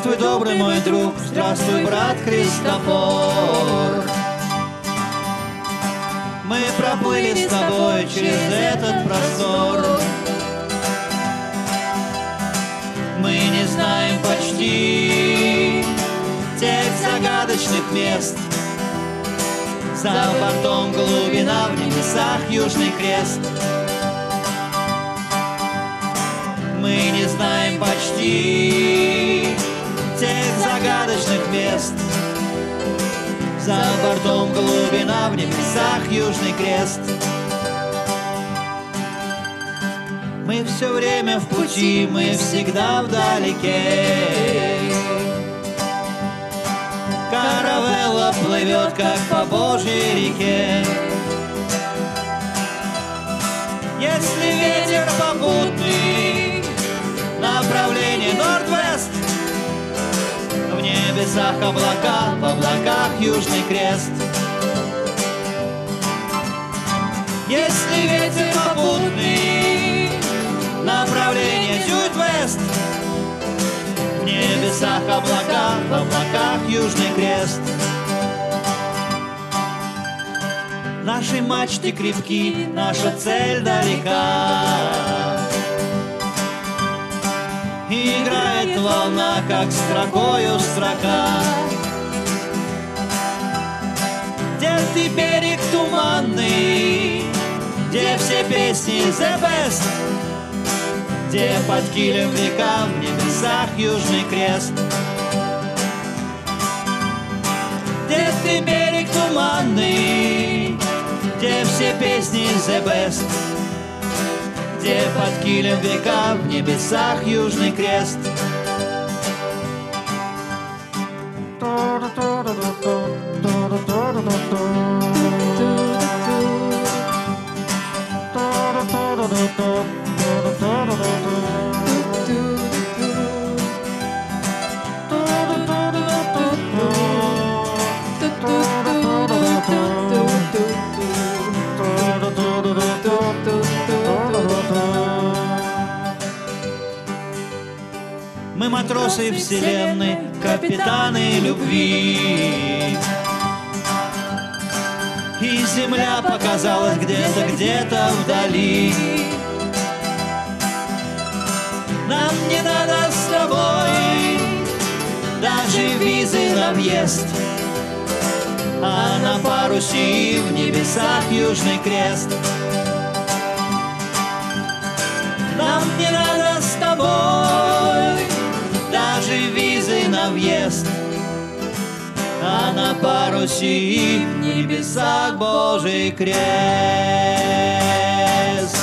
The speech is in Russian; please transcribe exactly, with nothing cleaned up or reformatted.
Здравствуй, добрый мой друг, здравствуй, брат Христофор. Мы проплыли с тобой через этот простор. Мы не знаем почти тех загадочных мест. За бортом глубина, в небесах Южный Крест. Мы не знаем почти тех загадочных мест. За бортом глубина, в небесах Южный Крест. Мы все время в пути, мы всегда вдалеке. Каравелла плывет, как по Божьей реке. Если ветер попутный, направление норд-вест, в небесах облака, в облаках Южный Крест. Если ветер попутный, направление сюд-вест, в небесах облака, в облаках Южный Крест. Наши мачты крепки, наша цель далека. Играет волна, как строкою строка. Где ты, берег туманный, где все песни the best, где под килем века, в небесах Южный Крест. Где ты, берег туманный, где все песни the best, где под килем века, в небесах Южный Крест. Мы матросы вселенной, капитаны любви. И земля показалась где-то, где-то вдали. Нам не надо с тобой даже визы на въезд, а на парусе в небесах Южный Крест. Нам не надо с тобой даже визы на въезд, а на парусе в небесах Божий Крест.